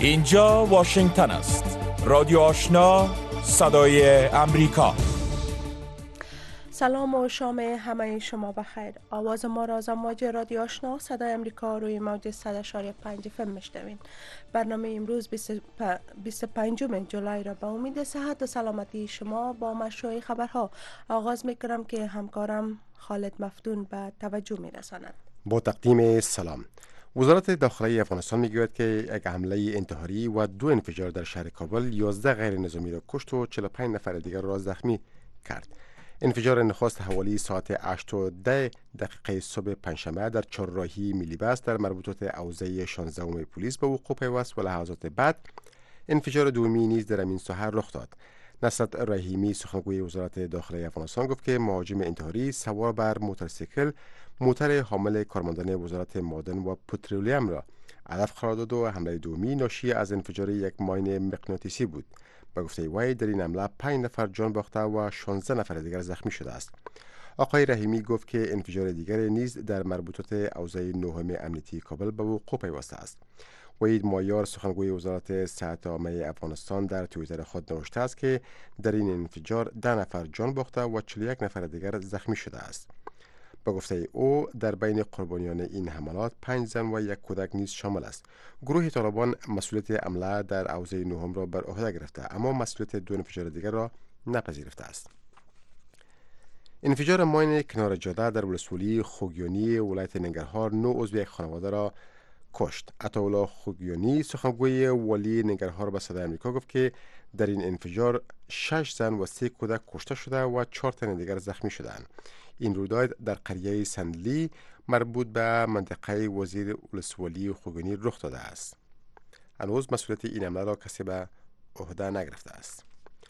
اینجا واشنگتن است. رادیو آشنا، صدای امریکا. سلام و شام همه شما بخیر. آواز ما را از امواج رادیو آشنا صدای امریکا روی موج 100.5 FM میشنوین. برنامه امروز 25 جولای را به امید صحت و سلامتی شما با مشروع خبرها آغاز میکنم که همکارم خالد مفتون به توجه میرساند. با تقدیم سلام. وزارت داخلی افغانستان میگوید که یک حمله انتحاری و 2 انفجار در شهر کابل 11 غیر نظامی را کشت و 45 نفر دیگر را زخمی کرد. انفجار نخست حوالی ساعت 8:10 صبح پنجشنبه در چهارراهی ملی بس در مربوطات حوزه 16 پلیس به وقوع پیوست و لحظات بعد انفجار دومی نیز در همین ساحه رخ داد. نصرت رحیمی سخنگوی وزارت داخلی افغانستان گفت که مهاجم انتحاری سوار بر موتورسیکل موتر حامل کارمندان وزارت معدن و پترولیم را هدف قرار داد و حمله دومی ناشی از انفجار یک ماین مغناطیسی بود. به گفته وی در این حمله 5 نفر جان باخته و 16 نفر دیگر زخمی شده است. آقای رحیمی گفت که انفجار دیگر نیز در مربوطات حوزه 9 امنیتی کابل به وقوع پیوسته است. وحید مایار سخنگوی وزارت صحت عامه افغانستان در توییتر خود نوشته است که در این انفجار 10 نفر جان باخته و 41 نفر دیگر زخمی شده است. به گفته او در بین قربانیان این حملات 5 زن و 1 کودک نیز شامل است. گروه طالبان مسئولیت حمله در حوزه 9 را بر عهده گرفته اما مسئولیت 2 انفجار دیگر را نپذیرفته است. انفجار ماین کنار جاده در ولسوالی خوگیانی ولایت ننگرهار 9 عضو یک خانواده را کشت. عطاالله خوگیانی سخنگوی والی ننگرهار به صدای آمریکا گفت که در این انفجار 6 زن و 3 کودک کشته شده و 4 تن دیگر زخمی شدند. این رویداد در قریه سندلی مربوط به منطقه وزیر ولسوالی خوگیانی رخ داده است. هنوز مسئولیت این حمله را کسی به عهده نگرفته است.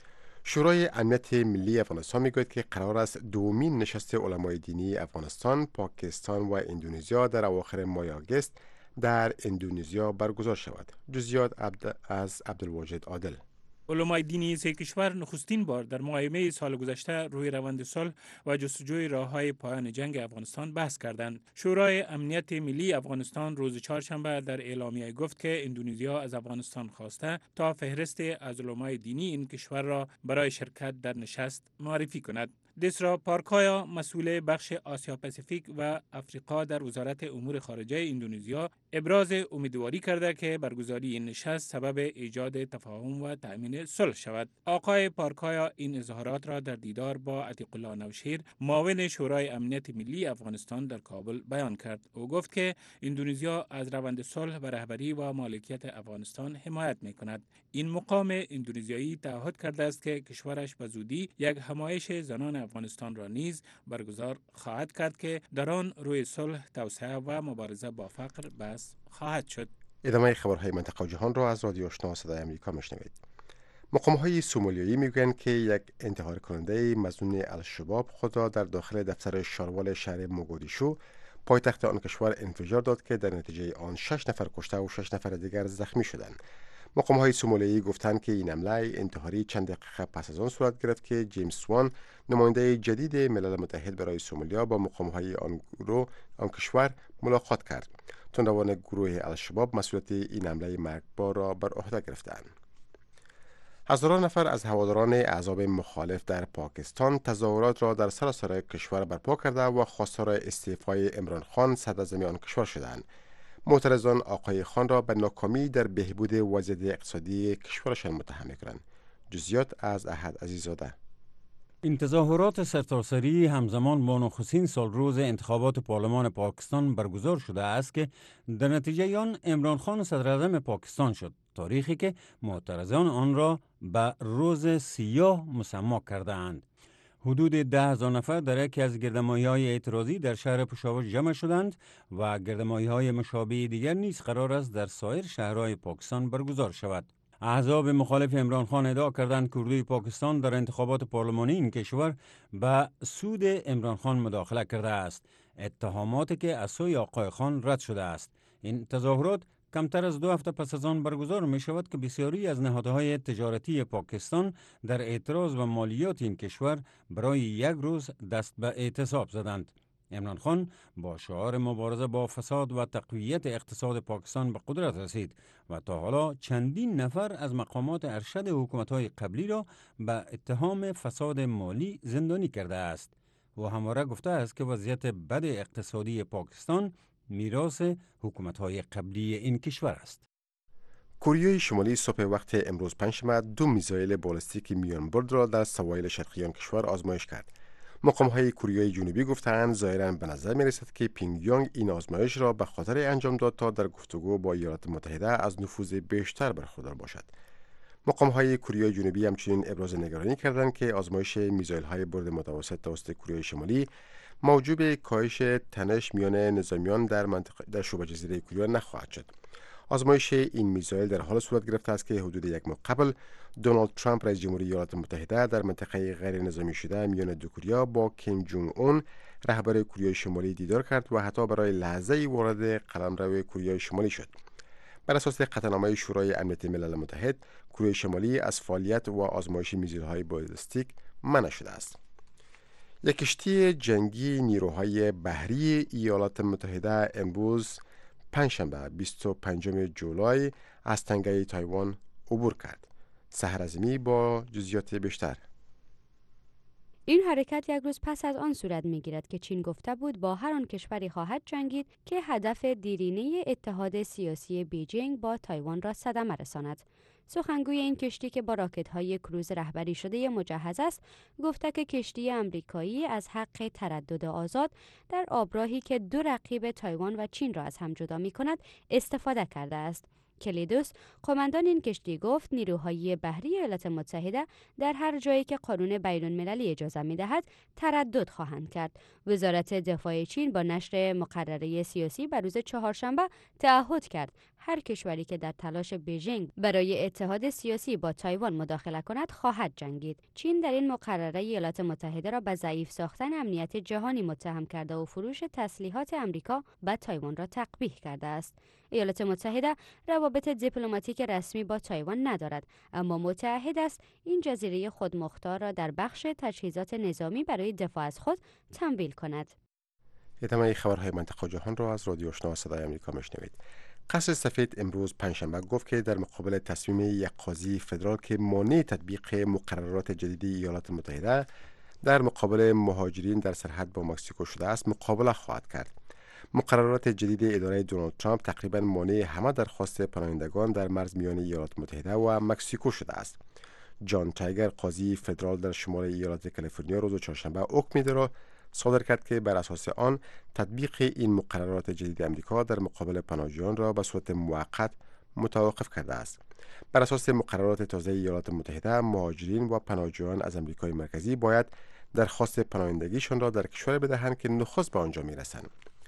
شورای امنیت ملی افغانستان میگوید که قرار است دومین نشست علمای دینی افغانستان، پاکستان و اندونزیا در اواخر ماه آگوست در اندونزیا برگزار شود. جزئیات از عبدالواجد عادل. علمای دینی سه کشور نخستین بار در ماه سال گذشته روی روند صلح و جستجوی راه‌های پایان جنگ افغانستان بحث کردند. شورای امنیت ملی افغانستان روز چهارشنبه در اعلامیه گفت که اندونزیا از افغانستان خواسته تا فهرست از علمای دینی این کشور را برای شرکت در نشست معرفی کند. دسرا پارکایا مسئول بخش آسیا پاسیفیک و افریقا در وزارت امور خارجه اندونزیا ابراز امیدواری کرده که برگزاری این نشست سبب ایجاد تفاهم و تأمین صلح شود. آقای پارکایا این اظهارات را در دیدار با عتیق الله نوشهر معاون شورای امنیت ملی افغانستان در کابل بیان کرد. او گفت که اندونزیا از روند صلح و رهبری و مالکیت افغانستان حمایت می‌کند. این مقام اندونزیایی تعهد کرده است که کشورش به زودی یک همایش زنان افغانستان را نیز برگزار خواهد کرد که در آن روی صلح، توسعه و مبارزه با فقر بحث خواهد شد. ادامه خبرهای منطقه و جهان را از رادیو آشنا صدای آمریکا میشنوید. مقام‌های سومالیایی میگویند که یک انتحار کننده مظنون الشباب خود را در داخل دفتر شاروال شهر موگادیشو پایتخت آن کشور انفجار داد که در نتیجه آن 6 نفر کشته و 6 نفر دیگر زخمی شدند. مقام‌های سومالیایی گفتند که این حمله انتحاری چند دقیقه پس از آن صورت گرفت که جیمز وان نماینده جدید ملل متحد برای سومالیا با مقام‌های آن کشور ملاقات کرد. تندروان گروه الشباب مسئولیت این حمله مرگبار را بر عهده گرفتند. هزاران نفر از هواداران احزاب مخالف در پاکستان تظاهرات را در سراسر کشور برپا کرده و خواستار استعفای عمران خان صدراعظم آن کشور شدند. معترضان آقای خان را به ناکامی در بهبود وضعیت اقتصادی کشورشان متهم می‌کنند. جزئیات از احد عزیزاده. این تظاهرات سرتاسری همزمان با نخستین سالروز انتخابات پارلمان پاکستان برگزار شده است که در نتیجه آن عمران خان صدراعظم پاکستان شد، تاریخی که معترضان آن را به روز سیاه مسمی کرده اند. حدود 10,000 نفر در یکی از گردمایی‌های اعتراضی در شهر پشاور جمع شدند و گردمایی‌های مشابه دیگر نیز قرار است در سایر شهرهای پاکستان برگزار شود. احزاب مخالف عمران خان ادعا کردند که اردوی پاکستان در انتخابات پارلمانی این کشور به سود عمران خان مداخله کرده است، اتهاماتی که از سوی آقای خان رد شده است. این تظاهرات کمتر از 2 هفته پس از آن برگزار می شود که بسیاری از نهادهای تجارتی پاکستان در اعتراض و مالیات این کشور برای یک روز دست به اعتصاب زدند. عمران خان با شعار مبارزه با فساد و تقویت اقتصاد پاکستان به قدرت رسید و تا حالا چندین نفر از مقامات ارشد حکومت‌های قبلی را به اتهام فساد مالی زندانی کرده است و همواره گفته است که وضعیت بد اقتصادی پاکستان میراث حکومت‌های قبلی این کشور است. کره شمالی صبح وقت امروز پنجشنبه 2 میزایل بالستیک میان برد را در سواحل شرقی آن کشور آزمایش کرد. مقام‌های کره جنوبی گفتند ظاهراً به نظر می‌رسد که پینگیانگ این آزمایش را به خاطر انجام داد تا در گفتگو با ایالات متحده از نفوذ بیشتر برخوردار باشد. مقام‌های کره جنوبی همچنین ابراز نگرانی کردند که آزمایش میزایل‌های برد متوسط توسط کره شمالی موجب کاهش تنش میان نظامیان در شبه جزیره کره نخواهد شد. آزمایش این میزایل در حال صورت گرفته است که حدود یک ماه قبل دونالد ترامپ رئیس جمهوری ایالات متحده در منطقه غیر نظامی شده میان دو کره با کیم جونگ اون رهبر کره شمالی دیدار کرد و حتی برای لحظه‌ای وارد قلمرو کره شمالی شد. بر اساس قطعنامه شورای امنیت ملل متحد، کره شمالی از فعالیت و آزمایش میزایل‌های بالستیک منع شده است. یک کشتی جنگی نیروهای بحری ایالات متحده امروز پنجشنبه 25 جولای از تنگه تایوان عبور کرد. سحر عظیمی با جزئیات بیشتر. این حرکت یک روز پس از آن صورت می‌گیرد که چین گفته بود با هر آن کشوری خواهد جنگید که هدف دیرینه اتحاد سیاسی بیجینگ با تایوان را صدمه رساند. سخنگوی این کشتی که با راکت‌های کروز رهبری شده مجهز است، گفته که کشتی آمریکایی از حق تردد آزاد در آبراهی که دو رقیب تایوان و چین را از هم جدا می‌کند استفاده کرده است. کلیدوس، قماندان این کشتی، گفت نیروهای بحری ایالات متحده در هر جایی که قانون بین‌المللی اجازه می‌دهد تردد خواهند کرد. وزارت دفاع چین با نشر مقرره سیاسی بر روز چهارشنبه تعهد کرد هر کشوری که در تلاش بیجینگ برای اتحاد سیاسی با تایوان مداخله کند خواهد جنگید. چین در این مقرره ایالات متحده را به ضعیف ساختن امنیت جهانی متهم کرده و فروش تسلیحات آمریکا به تایوان را تقبیح کرده است. ایالات متحده روابط دیپلماتیک رسمی با تایوان ندارد، اما متعهد است این جزیره خودمختار را در بخش تجهیزات نظامی برای دفاع از خود تمویل کند. ادامه خبرهای منطقه و جهان را از رادیو آشنا صدای آمریکا میشنوید. قصر سفید امروز پنجشنبه گفت که در مقابل تصمیم یک قاضی فدرال که مانع تطبیق مقررات جدید ایالات متحده در مقابل مهاجرین در سرحد با مکزیکو شده است، مقابله خواهد کرد. مقررات جدید اداره دونالد ترامپ تقریبا مانع همه درخواست پناهندگان در مرز میان ایالات متحده و مکزیکو شده است. جان تایگر، قاضی فدرال در شمال ایالات کالیفرنیا، روز چهارشنبه حکمی را صادر کرد که بر اساس آن تطبیق این مقررات جدید آمریکا در مقابل پناهجویان را به صورت موقت متوقف کرده است. بر اساس مقررات تازه ایالات متحده، مهاجرین و پناهجویان از آمریکای مرکزی باید درخواست پناهندگیشان را در کشور بدهند که نخست به آنجا میرسند.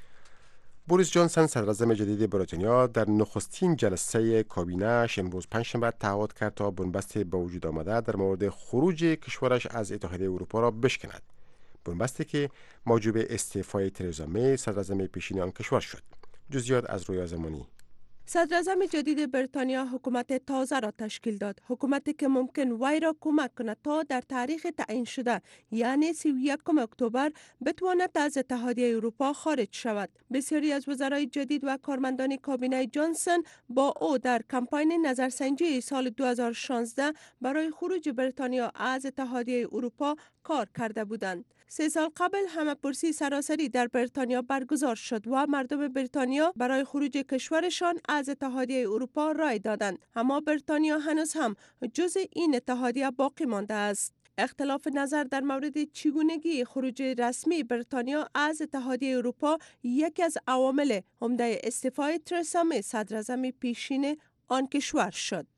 بوریس جانسون، صدراعظم جدید بریتانیا، در نخستین جلسه کابینه‌اش امروز پنجشنبه تعهد کرد تا بنبست به وجود آمده در مورد خروج کشورش از اتحادیه اروپا را بشکند. بنبستی که موجب استعفای ترزا می، صدراعظم پیشین آن کشور شد. جزئیات از رویا زمانی. صدراعظم جدید بریتانیا حکومت تازه را تشکیل داد. حکومتی که ممکن وی را کمک کند تا در تاریخ تعیین شده یعنی 31 اکتبر بتواند از اتحادیه اروپا خارج شود. بسیاری از وزرای جدید و کارمندان کابینه جانسون با او در کمپاین نظرسنجی سال 2016 برای خروج بریتانیا از اتحادیه اروپا کار کرده بودند. 3 سال قبل همه‌پرسی سراسری در بریتانیا برگزار شد و مردم بریتانیا برای خروج کشورشان از اتحادیه اروپا رای دادند، اما بریتانیا هنوز هم جزء این اتحادیه باقی مانده است. اختلاف نظر در مورد چگونگی خروج رسمی بریتانیا از اتحادیه اروپا یکی از عوامل عمده استعفای ترزا می، صدراعظم پیشین آن کشور شد.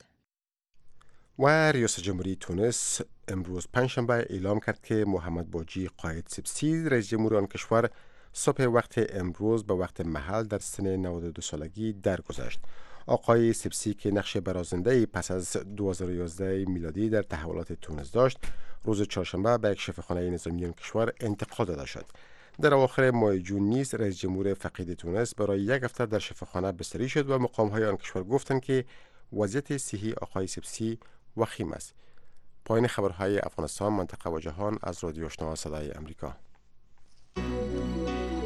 و ریاست جمهوری تونس امروز پنجشنبه اعلام کرد که محمد باجی قائد سبسی، رئیس جمهور آن کشور، صبح وقت امروز به وقت محل در سن 92 سالگی درگذشت. آقای سبسی که نقش برازنده پس از 2011 میلادی در تحولات تونس داشت، روز چهارشنبه به یک شفاخانه نظامی آن کشور انتقال داده شد. در اواخر ماه جون نیز رئیس جمهور فقید تونس برای یک هفته در شفاخانه بستری شد و مقام‌های آن کشور گفتند که وضعیت صحی آقای سبسی وخیم است. پایان خبرهای افغانستان، منطقه و جهان از رادیو آشنا صدای آمریکا.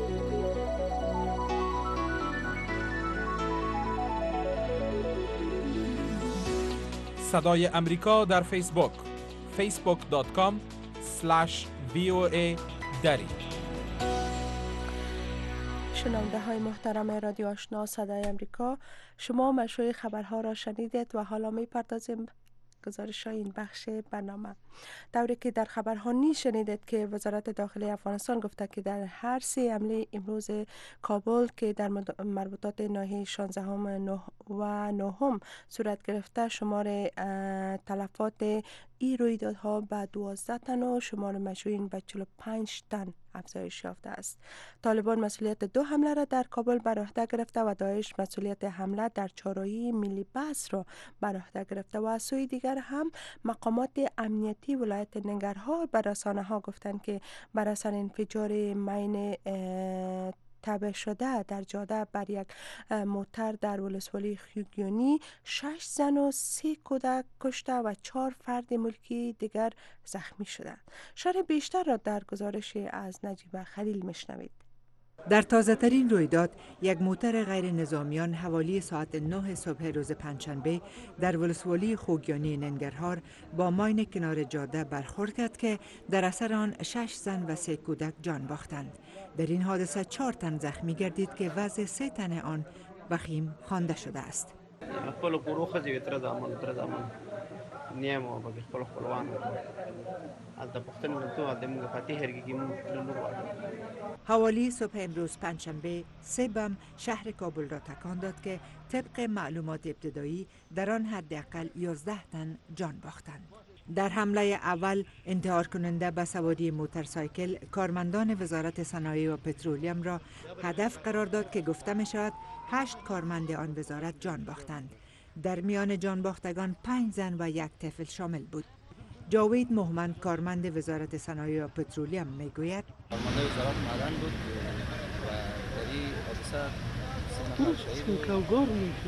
صدای امریکا در فیسبوک facebook.com/VOA دری. شنونده های محترم رادیو آشنا صدای امریکا، شما مشروع خبرها را شنیدید و حالا می پردازیم گزارش های این بخش برنامه. طوری که در خبرها نیز شنیدید که وزارت داخلی افغانستان گفته که در هر 3 حمله امروز کابل که در مربوطات ناحیه 16 و 9 صورت گرفته، شمار تلفات این رویدادها به 12 تن و شمار مجروحین به 45 تن افزایش یافته است. طالبان مسئولیت 2 حمله را در کابل بر عهده گرفته و داعش مسئولیت حمله در چهارراهی ملی بس را بر عهده گرفته و از سوی دیگر هم مقامات امنیتی ولایت ننگرهار به رسانه‌ها گفتند که بر اثر انفجار مین تبه شده در جاده بر یک موتر در ولسوالی خوگیانی 6 زن و 3 کودک کشته و 4 فرد ملکی دیگر زخمی شدند. شرح بیشتر را در گزارش از نجیب خلیل میشنوید. در تازه ترین رویداد، یک موتر غیر نظامیان حوالی ساعت 9 صبح روز پنجشنبه در ولسوالی خوگیانی ننگرهار با ماین کنار جاده برخورد کرد که در اثر آن 6 زن و 3 کودک جان باختند. در این حادثه 4 تن زخمی گردید که وضع 3 تن آن وخیم خوانده شده است. حوالی صبح امروز پنجشنبه 3 بم شهر کابل را تکان داد که طبق معلومات ابتدایی در آن حداقل 11 تن جان باختند. در حمله اول انتحار کننده به سواری موتورسایکل کارمندان وزارت صنایع و پترولیم را هدف قرار داد که گفته می شود 8 کارمند آن وزارت جان باختند. در میان جان باختگان 5 زن و 1 طفل شامل بود. جاوید مومند کارمند وزارت صنایع و پترولیم می گوید کارمند وزارت معدن بود و در این حادثه 3 نفر شهید بود. تقریبا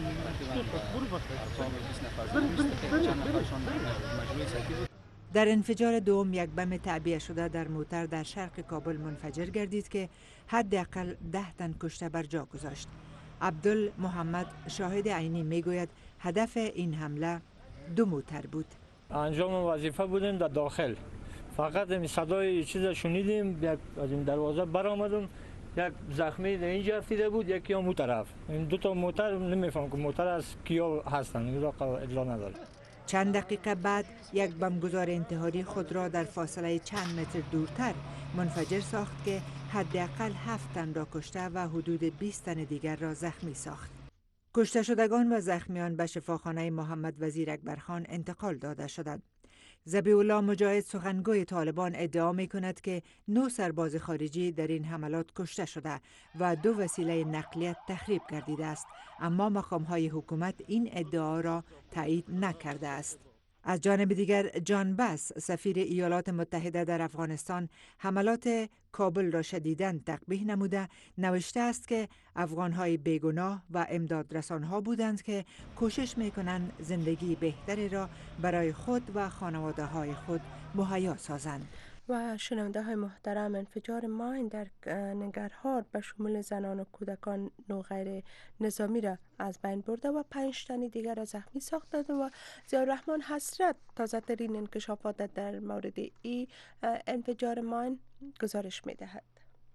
ارقام 20 نفر چند نفرشان مجروح سطحی بود. در انفجار دوم یک بم تعبیه شده در موتر در شرق کابل منفجر گردید که حداقل 10 تن کشته بر جا گذاشت. عبدل محمد شاهد عینی میگوید هدف این حمله 2 موتر بود. انجام وظیفه بودیم در داخل، فقط این صدای چیز شنیدیم، از این دروازه برآمدم، یک زخمی در اینجا افتیده بود، یکی هم اون طرف. این 2 تا موتر نمیفهم که موتر از کیا هستن، این را اطلاع ندارم. چند دقیقه بعد یک بمبگذار انتحاری خود را در فاصله چند متر دورتر منفجر ساخت که حداقل 7 تن را کشته و حدود 20 تن دیگر را زخمی ساخت. کشته شدگان و زخمیان به شفاخانه محمد وزیر اکبرخان انتقال داده شدند. ذبیح الله مجاهد سخنگوی طالبان ادعا می کند که 9 سرباز خارجی در این حملات کشته شده و 2 وسیله نقلیه تخریب گردیده است، اما مقام‌های حکومت این ادعا را تایید نکرده است. از جانب دیگر جان بس سفیر ایالات متحده در افغانستان حملات کابل را شدیداً تقبیح نموده نوشته است که افغان‌های بیگناه و امدادرسان‌ها بودند که کوشش می‌کنند زندگی بهتری را برای خود و خانواده‌های خود مهیا سازند. و شنونده های محترم، انفجار ماین در ننگرهار به شمول زنان و کودکان نو غیر نظامی را از بین برده و 5 تن دیگر را زخمی ساخته و ضیاءالرحمن حسرت تازه ترین انکشافات در مورد این انفجار ماین گزارش می دهد.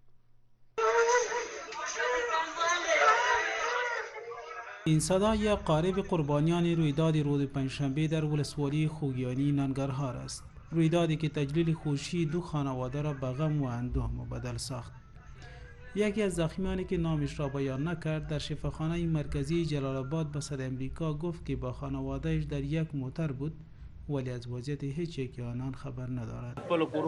این صدای قارب قربانیان رویداد روز پنجشنبه در ولسوالی خوگیانی ننگرهار است. رویدادی که تجلیل خوشی 2 خانواده را به غم و اندوه مبدل ساخت. یکی از زخمیانی که نامش را بیان نکرد در شفاخانه مرکزی جلال آباد به صدای امریکا گفت که با خانوادهش در یک موتر بود ولی از وضعیت هیچ یک آنان خبر ندارد.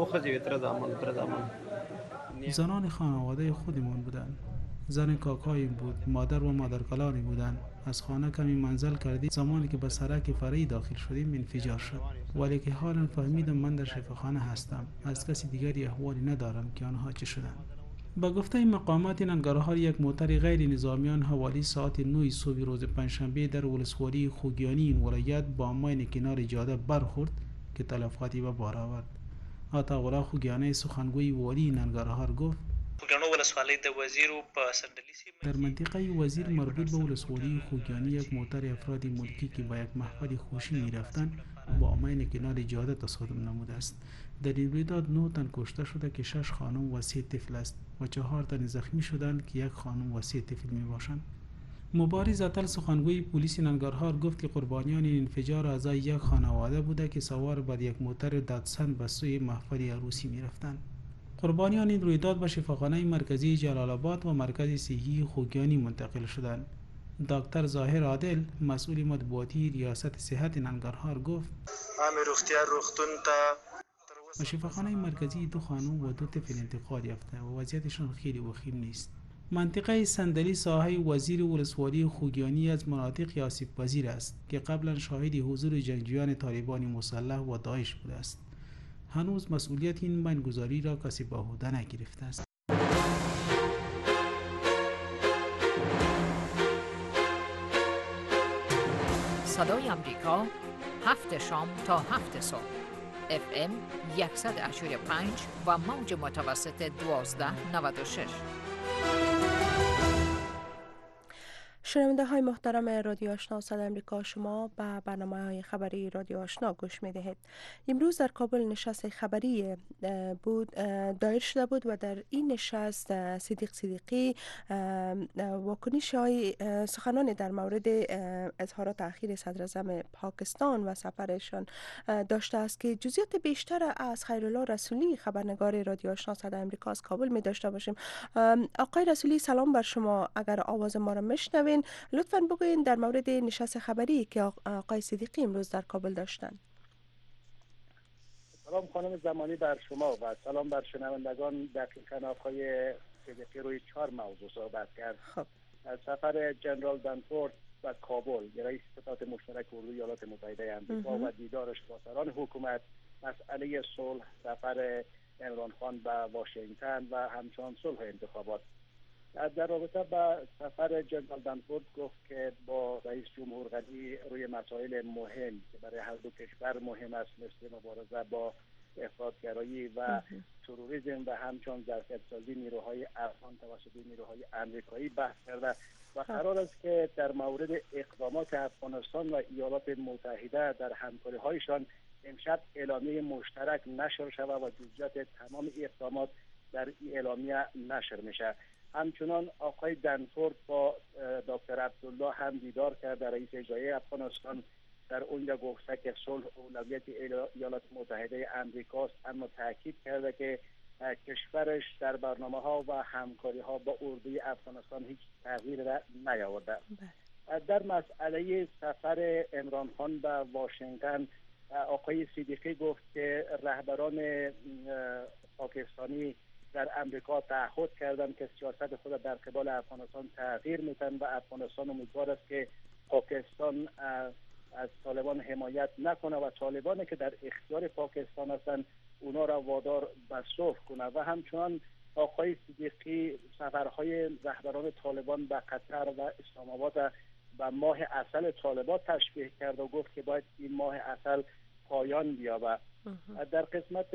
زنان خانواده خودمان بودند. زن کاکایم بود، مادر و مادرکلانی بودند. از خانه کمی منزل کردیم. زمانی که به سرک فرعی داخل شدیم انفجار شد. ولی که حالا فهمیدم من در شفاخانه هستم. از کسی دیگری احوالی ندارم که آنها چه شدند. با گفته مقامات ننگرهار یک موتر غیر نظامیان حوالی ساعت 9 صبح روز پنجشنبه در ولسوالی خوگیانی این ولایت با ماین کنار جاده برخورد که تلفاتی به بار آورد. عطاالله خوگیانی سخنگوی والی ننگرهار گفت خوږیاڼو ولسوالۍ د وزیرو په سندلي سیمه در منطقه وزیر مربوط به ولسوالی خوگیانی یک موتر افراد ملکی که با یک محفل خوشی می‌رفتند با آمین کنار جاده تصادم نموده است. در این رویداد 9 تن کشته شده که 6 خانم و 3 طفل است و 4 تن زخمی شدند که 1 خانم و 3 طفل میباشند. مبارز اتل سخنگوی پلیس ننگرهار گفت که قربانیان این انفجار اعضای یک خانواده بوده که سوار بر یک موتر داتسن به سوی محفل عروسی می‌رفتند. قربانیان این رویداد به شفاخانه مرکزی جلال آباد و مرکز صحی خوگیانی منتقل شدند. دکتر ظاهر عادل مسئول مطبوعاتی ریاست صحت ننگرهار گفت عامه روغتیا روغتون ته به شفاخانه مرکزی 2 خانم و 2 طفل انتقال یافته و وضعیتشان خیلی وخیم نیست. منطقه صندلی ساحه وزیر ولسوالی خوگیانی از مناطق آسیب پذیر است که قبلا شاهد حضور جنگجویان طالبان مسلح و داعش بوده است. هنوز مسئولیت این بندگذاری را کسی به عهده نگرفته است. صدای امریکا 7 شام تا 7 صبح FM 100.5 و موج متوسط 1296. شنونده های محترم رادیو آشنا صدای امریکا، شما به برنامه های خبری رادیو آشنا گوش می دهید. امروز در کابل نشست خبری دایر شده بود و در این نشست صدیقی واکنش های سخنان در مورد اظهارات تأخیر صدر اعظم پاکستان و سفرشان داشته است که جزئیات بیشتر از خیرالله رسولی خبرنگار رادیو آشنا صدای امریکا از کابل می داشته باشیم. آقای رسولی سلام بر شما. اگر آواز ما را میشنوید لطفاً بگوین در مورد نشست خبری که آقای صدیقی امروز در کابل داشتند. سلام خانم زمانی بر شما و سلام بر شنوندگان. دقیقاً آقای صدیقی روی 4 موضوع صحبت کرد. از سفر جنرال دنفورد و کابل، رئیس ستاد مشترک اردوی ایالات متحده آمریکا و دیدارش با سران حکومت، مسئله صلح، سفر عمران خان به واشنگتن و همچنان صلح انتخابات. در رابطه با سفر جنرال دنفورد گفت که با رئیس جمهور غنی روی مسائل مهم که برای هر دو کشور مهم است مثل مبارزه با افراطگرایی و تروریسم و همچنان ظرفیت‌سازی نیروهای افغان توسط نیروهای آمریکایی بحث کرده و قرار است که در مورد اقدامات افغانستان و ایالات متحده در همکاری‌هایشان امشب اعلامیه مشترک نشر شود و جزئیات تمام اقدامات در این اعلامیه نشر میشه. همچنان آقای دنفورد با دکتر عبدالله هم دیدار کرد، رئیس اجرایی افغانستان. در اونجا گفته که صلح اولویت ایالات متحده آمریکاست، اما تاکید کرده که کشورش در برنامه‌ها و همکاری‌ها با اردوی افغانستان هیچ تغییر نیاورده. در مسئله سفر عمران خان به واشنگتن، آقای صدیقی گفت که رهبران پاکستانی در امریکا تعهد کردند که سیاست خود در قبال افغانستان تغییر میتن و افغانستان امیدوار است که پاکستان از طالبان حمایت نکنه و طالبانی که در اختیار پاکستان هستند اونا را وادار به صلح کنه. و همچنان آقای صدیقی سفرهای رهبران طالبان به قطر و اسلام آباد به ماه عسل طالبان تشبیه کرد و گفت که باید این ماه عسل پایان بیابد. در قسمت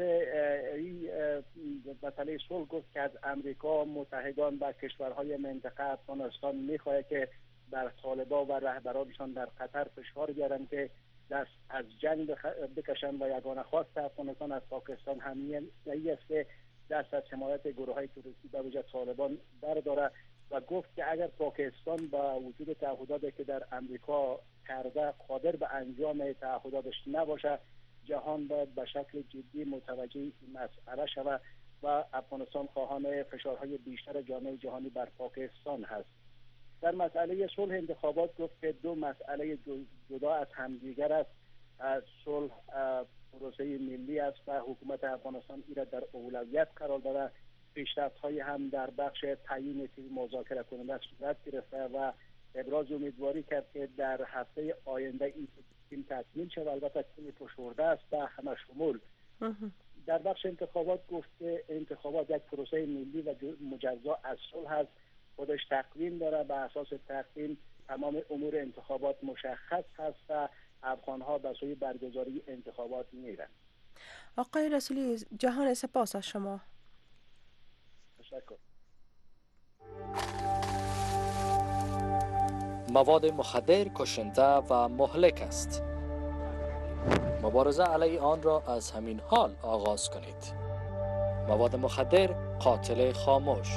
مسئله صلح گفت که از امریکا متحدان و کشورهای منطقه افغانستان میخواهد که بر طالبان و رهبرانشان در قطر فشار بیارن که دست از جنگ بکشن و یگانه خواست افغانستان از پاکستان همین است که دست از حمایت گروه های تروریستی به ویژه طالبان برداره و گفت که اگر پاکستان با وجود تعهداتی که در امریکا کرده قادر به انجام تعهداتش نباشه، جهان باید به شکل جدی متوجه این مسئله شود و افغانستان خواهان فشارهای بیشتر جامعه جهانی بر پاکستان هست. در مسئله صلح انتخابات گفت که 2 مسئله جدا از همدیگر است. صلح پروسه ملی است و حکومت افغانستان این را در اولویت قرار داده. پیشرفت‌های هم در بخش تعیین تیم مذاکره کننده صورت گرفته و ابراز امیدواری کرد که در هفته آینده این تیم تکمیل شود. البته تیم فشرده است و همه شمول. در بخش انتخابات گفت که انتخابات یک پروسه ملی و مجزا از صلح است. خودش تقویم داره، به اساس تقویم تمام امور انتخابات مشخص هست و افغان‌ها به سوی برگزاری انتخابات میرن. آقای رسولی، جهان سپاس از شما. تشکر. مواد مخدر کشنده و مهلک است. مبارزه علیه آن را از همین حال آغاز کنید. مواد مخدر قاتل خاموش.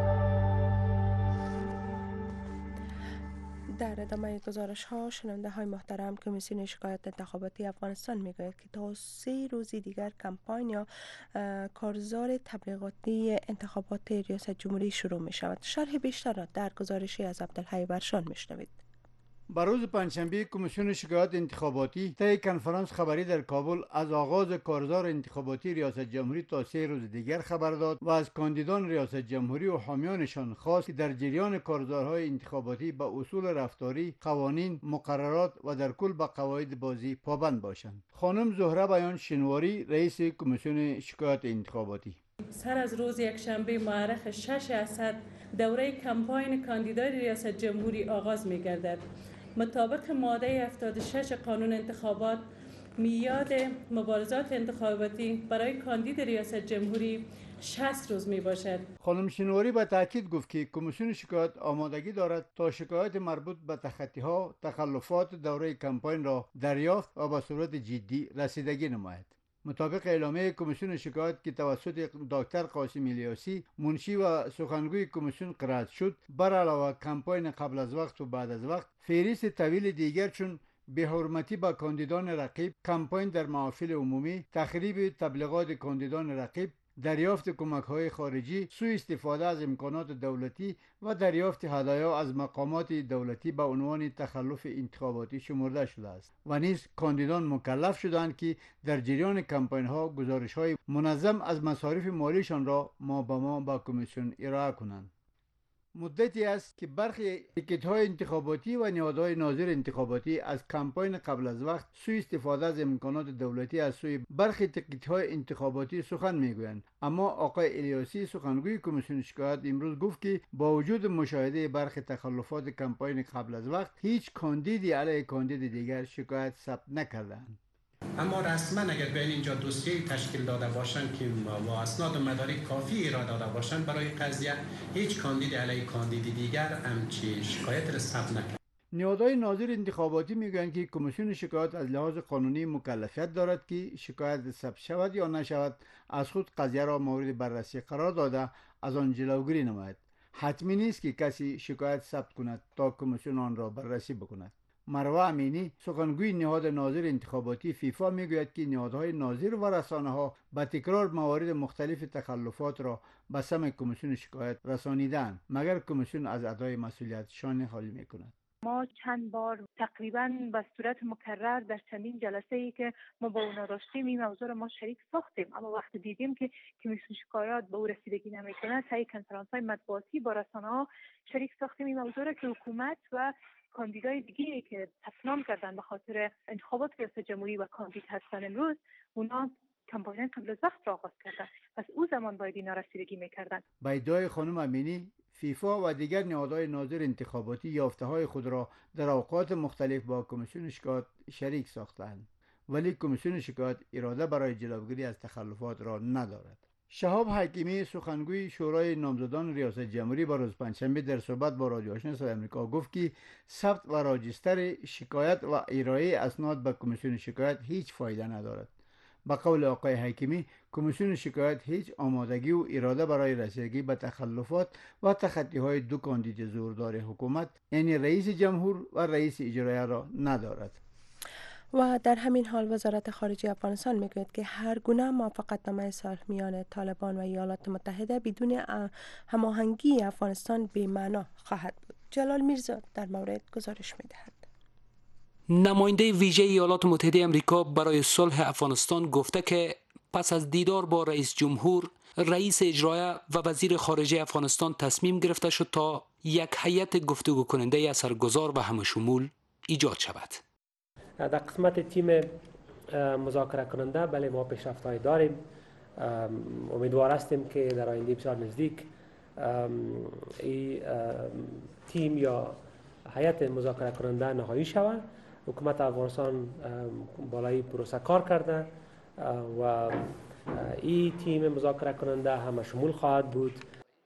در ادامه گزارش ها شنونده های محترم، کمیسیون شکایات انتخاباتی افغانستان میگوید که تا 3 روز دیگر کمپاین یا کارزار تبلیغاتی انتخابات ریاست جمهوری شروع می شود. شرح بیشتر را در گزارشی از عبدالحی برشان میشنوید. بر روز پنجشنبه کمیسیون شکایات انتخاباتی طی کنفرانس خبری در کابل از آغاز کارزار انتخاباتی ریاست جمهوری تا 3 روز دیگر خبر داد و از کاندیدان ریاست جمهوری و حامیانشان خواست که در جریان کارزارهای انتخاباتی به اصول رفتاری، قوانین، مقررات و در کل به قواعد بازی پابند باشند. خانم زهره بیان شنواری، رئیس کمیسیون شکایات انتخاباتی: سر از روز یکشنبه مورخ 6 اسد دوره کمپاین کاندیدای ریاست جمهوری آغاز می گردد. مطابق ماده 76 قانون انتخابات، میعاد مبارزات انتخاباتی برای کاندید ریاست جمهوری 60 روز می باشد. خانم شنواری با تاکید گفت که کمیسیون شکایات آمادگی دارد تا شکایات مربوط به تخطی‌ها، تخلفات دوره کمپاین را دریافت و به صورت جدی رسیدگی نماید. مطابق اعلامیه کمیسیون شکایات که توسط دکتر قاسم الیاسی منشی و سخنگوی کمیسیون قرائت شد، بر علاوه کمپاین قبل از وقت و بعد از وقت، فهرست طویل دیگر چون بی‌حرمتی با کاندیدان رقیب، کمپاین در محافل عمومی، تخریب تبلیغات کاندیدان رقیب، دریافت کمک‌های خارجی، سوء استفاده از امکانات دولتی و دریافت هدایا از مقامات دولتی به عنوان تخلف انتخاباتی شمرده شده است و نیز کاندیدان مکلف شدند که در جریان کمپاین‌ها گزارش‌های منظم از مصارف مالیشان را ما به کمیسیون ارائه کنند. مدتی است که برخی تیکت‌های انتخاباتی و نهادهای ناظر انتخاباتی از کمپاین قبل از وقت سوء استفاده از امکانات دولتی از سوی برخی تیکت‌های انتخاباتی سخن میگویند. اما آقای الیاسی سخنگوی کمیسیون شکایات امروز گفت که با وجود مشاهده برخی تخلفات کمپاین قبل از وقت، هیچ کاندیدی علیه کاندید دیگر شکایت ثبت نکردند. اما رسما اگر بیان اینجا دوسیه تشکیل داده باشند که و اسناد و مدارک کافی ارائه داده باشند برای قضیه، هیچ کاندید علیه کاندید دیگر همچی شکایت را ثبت نکرد. نهادهای ناظر انتخاباتی میگویند که کمیسیون شکایات از لحاظ قانونی مکلفیت دارد که شکایت ثبت شود یا نشود از خود قضیه را مورد بررسی قرار داده از آن جلوگیری نماید. حتمی نیست که کسی شکایت ثبت کند تا کمیسیون آن را بررسی بکند. مروه امینی سخنگوی نهاد ناظر انتخاباتی فیفا میگوید که نهادهای ناظر و رسانه‌ها به تکرار موارد مختلف تخلفات را به سمع کمیسیون شکایت رسانیدند، مگر کمیسیون از ادای مسئولیت شانه خالی میکند. ما چند بار تقریبا به صورت مکرر در چندین جلسه ای که ما با اونا داشتیم این موضوع را ما شریک ساختیم، اما وقتی دیدیم که کمیسیون شکایات به او رسیدگی نمی‌کند، طی کنفرانس‌های مطبوعاتی با رسانه‌ها شریک ساختیم این موضوع را که حکومت و کاندیدای دیگری که ثبت نام کردن به خاطر انتخابات ریاست جمهوری و کاندید هستن امروز، اونا کمپاین قبل از وقت را آغاز کردن، پس او زمان باید اینا رسیدگی می‌کردن. با ادعای خانم امینی، فیفا و دیگر نهادهای ناظر انتخاباتی یافته‌های خود را در اوقات مختلف با کمیسیون شکایات شریک ساختند، ولی کمیسیون شکایات اراده برای جلوگیری از تخلفات را ندارد. شهاب حکیمی سخنگوی شورای نامزدان ریاست جمهوری با روز پنجشنبه در صحبت با رادیو آشنا صدای آمریکا گفت که ثبت و راجستر شکایت و ارائه اسناد به کمیسیون شکایات هیچ فایده ندارد. به قول آقای حکیمی، کمیسیون شکایات هیچ آمادگی و اراده برای رسیدگی به تخلفات و تخطی‌های دو کاندید زوردار حکومت یعنی رئیس جمهور و رئیس اجرایی را ندارد. و در همین حال وزارت خارجه افغانستان میگوید که هر گونه موافقتنامه صلح میان طالبان و ایالات متحده بدون هماهنگی افغانستان بی‌معنا خواهد بود. جلال میرزا در مورد گزارش میدهد. نماینده ویژه ایالات متحده آمریکا برای صلح افغانستان گفته که پس از دیدار با رئیس جمهور، رئیس اجرایی و وزیر خارجه افغانستان تصمیم گرفته شد تا یک هیئت گفتگو کننده اثرگذار و همشمول ایجاد شود. در قسمت تیم مذاکره کننده بله ما پیشرفت‌های داریم. امیدوار هستیم که در آینده بسیار نزدیک این تیم یا هیئت مذاکره کننده نهایی شود. حکومت افغانستان بالای پروسه کار کرده و این تیم مذاکره کننده همه شمول خواهد بود.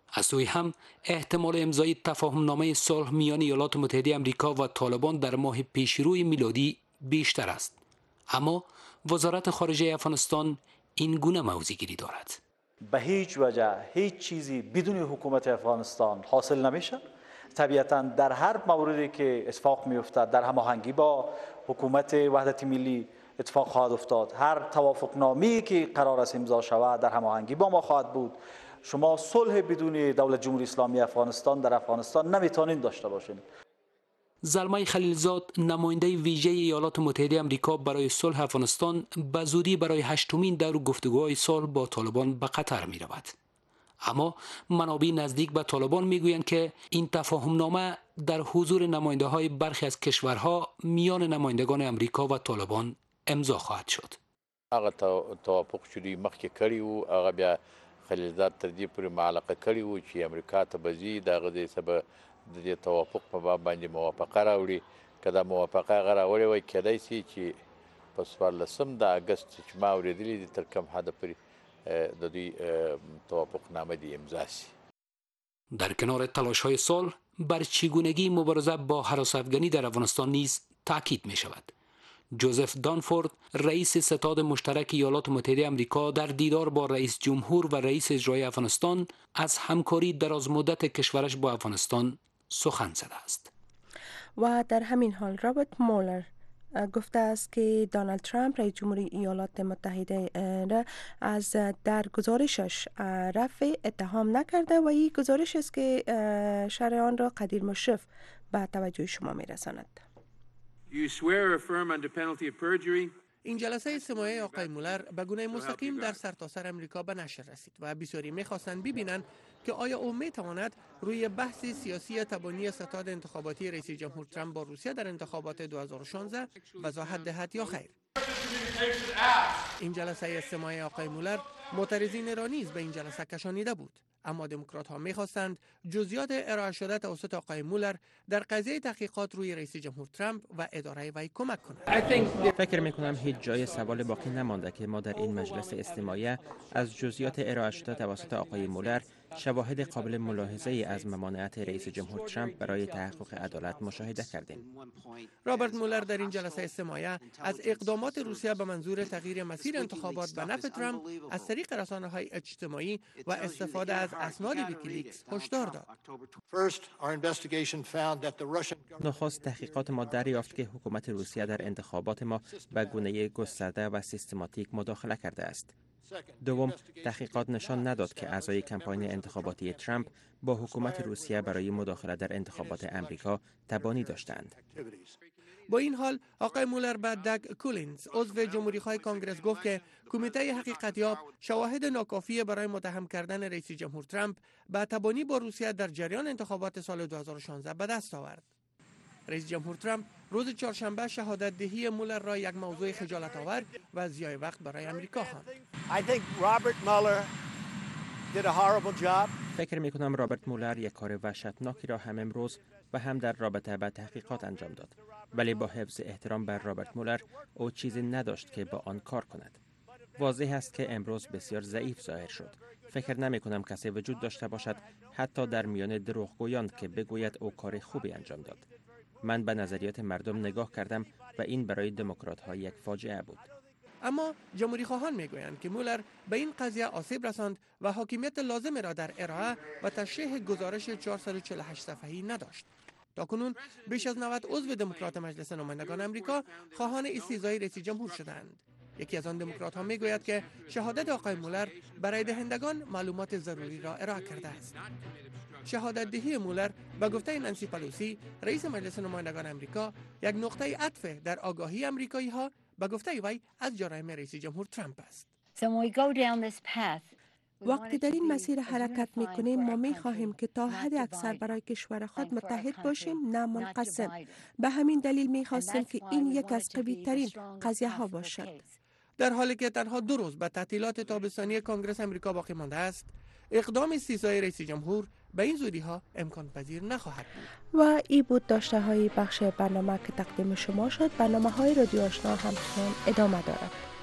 از سوی هم احتمال امضای تفاهمنامه صلح میان ایالات متحده آمریکا و طالبان در ماه پیشروی میلادی بیشتر است. اما وزارت خارجه افغانستان این گونه موضع‌گیری دارد. به هیچ وجه هیچ چیزی بدون حکومت افغانستان حاصل نمیشه. طبیعتا در هر موردی که اتفاق میافتد در هماهنگی با حکومت وحدت ملی اتفاق خواهد افتاد. هر توافقنامه‌ای که قرار است امضا شود در هماهنگی با ما خواهد بود. شما صلح بدون دولت جمهوری اسلامی افغانستان در افغانستان نمیتونید داشته باشید. زلمه خلیلزاد نماینده ویژه ایالات متحده آمریکا برای صلح افغانستان به زودی برای 8مین دور گفتگوهای صلح با طالبان به قطر می رود. اما منابع نزدیک به طالبان می گویند که این تفاهمنامه در حضور نماینده های برخی از کشورها میان نمایندگان آمریکا و طالبان امضا خواهد شد. هغه توافق شدی مخکې کړی وو، هغه بیا خلیلزاد تر دې پورې معلقه کړی وو چې امریکا ته به ځي د هغه د سبا د دې توافق په باب باندې موافقه راوړي. که دا موافقه هغه راوړې وای کېدای شي چې په 14 د اګست چې ما اورېدلي دي تر کم حده پورې د دوی توافقنامه دی امضا شي. در کنار تلاش‌های صلح بر چگونگی مبارزه با هراس افغانی در افغانستان نیز تاکید می شود. جوزف دانفورد رئیس ستاد مشترک ایالات متحده آمریکا در دیدار با رئیس جمهور و رئیس اجرایی افغانستان از همکاری دراز مدت کشورش با افغانستان سخن زده است. و در همین حال رابرت مولر گفته است که دونالد ترامپ رئیس جمهوری ایالات متحده را از در گزارشش رفع اتهام نکرده و این گزارش است که شرح آن را قدیر مشرف به توجه شما می‌رساند. این جلسه استماعی آقای مولر به گونه مستقیم در سرتاسر امریکا به نشر رسید و بسیاری می‌خواستند ببینند که آیا او می‌تواند روی بحث سیاسی تبانی ستاد انتخاباتی رئیس جمهور ترامپ با روسیه در انتخابات 2016 وضاحت دهد یا خیر. این جلسه استماعی آقای مولر معترضین را نیز به این جلسه کشانیده بود. اما دموکرات‌ها می‌خواستند جزئیات ارائه شده توسط آقای مولر در قضیه تحقیقات روی رئیس جمهور ترامپ و اداره وی کمک کنند. فکر می‌کنم هیچ جای سوال باقی نمانده که ما در این مجلس استماعی از جزئیات ارائه شده توسط آقای مولر شواهد قابل ملاحظه‌ای از ممانعت رئیس جمهور ترامپ برای تحقق عدالت مشاهده کردیم. رابرت مولر در این جلسه استماعی از اقدامات روسیه به منظور تغییر مسیر انتخابات به نفع ترامپ از طریق رسانه‌های اجتماعی و استفاده از اسناد ویکیلیکس هشدار داد. نخست تحقیقات ما دریافت که حکومت روسیه در انتخابات ما به گونه گسترده و سیستماتیک مداخله کرده است. دوم، تحقیقات نشان نداد که اعضای کمپاین انتخاباتی ترامپ با حکومت روسیه برای مداخله در انتخابات امریکا تبانی داشتند. با این حال آقای مولر به دگ کولینز عضو جمهوری‌خواه کانگرس گفت که کمیته حقیقتیاب شواهد ناکافی برای متهم کردن رئیس جمهور ترامپ به تبانی با روسیه در جریان انتخابات سال 2016 به دست آورد. رئیس جمهور ترامپ روز چهارشنبه شهادت دهی مولر را یک موضوع خجالت آور و ضیاع وقت برای امریکا خواند. فکر می کنم رابرت مولر یک کار وحشتناکی را هم امروز و هم در رابطه با تحقیقات انجام داد. ولی با حفظ احترام بر رابرت مولر او چیزی نداشت که با آن کار کند. واضح است که امروز بسیار ضعیف ظاهر شد. فکر نمی کنم کسی وجود داشته باشد حتی در میان دروغگویان که بگوید او کار خوبی انجام داد. من به نظریات مردم نگاه کردم و این برای دموکرات‌ها یک فاجعه بود. اما جمهوری خواهان میگویند که مولر به این قضیه آسیب رساند و حاکمیت لازم را در ارائه و تشریح گزارش 448 صفحه‌ای نداشت. تاکنون بیش از 90 عضو دموکرات مجلس نمایندگان آمریکا خواهان استیضاح رئیس جمهور شدند. یکی از آن دموکرات‌ها میگوید که شهادت آقای مولر برای دهندگان معلومات ضروری را ارائه کرده است. شهادت دهی مولر به گفته نانسی پلوسی رئیس مجلس نمایندگان آمریکا یک نقطه عطف در آگاهی آمریکایی‌ها به گفته وی از جرایم رئیس جمهور ترامپ است. وقتی در این مسیر حرکت میکنیم ما میخواهیم که تا حد اکثر برای کشور خود متحد باشیم نه منقسم. به همین دلیل میخواستیم که این یک از قوی ترین قضیه ها باشد. در حالی که تنها 2 روز به تعطیلات تابستانی کنگره آمریکا باقی مانده است، اقدام استیضاح رئیس جمهور به این زودی ها امکان پذیر نخواهد بود. و ای بود داشته های بخش برنامه که تقدیم شما شد. برنامه های رادیو آشنا همچنان ادامه دارد.